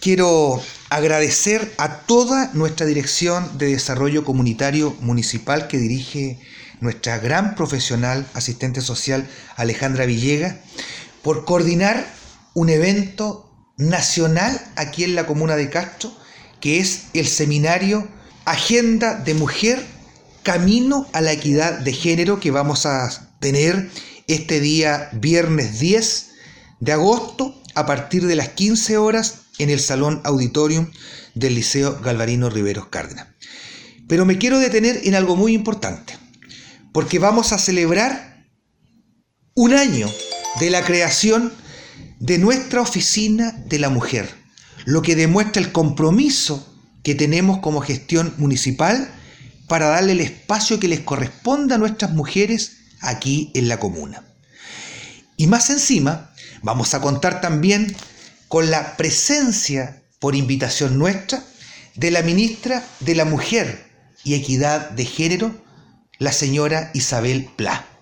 Quiero agradecer a toda nuestra Dirección de Desarrollo Comunitario Municipal que dirige nuestra gran profesional asistente social Alejandra Villegas por coordinar un evento nacional aquí en la comuna de Castro, que es el seminario Agenda de Mujer, Camino a la Equidad de Género, que vamos a tener este día viernes 10 de agosto a partir de las 15 horas en el Salón Auditorium del Liceo Galvarino Riveros Cárdenas. Pero me quiero detener en algo muy importante, porque vamos a celebrar un año de la creación de nuestra Oficina de la Mujer, lo que demuestra el compromiso que tenemos como gestión municipal para darle el espacio que les corresponda a nuestras mujeres aquí en la comuna. Y más encima, vamos a contar también con la presencia, por invitación nuestra, de la ministra de la Mujer y Equidad de Género, la señora Isabel Pla.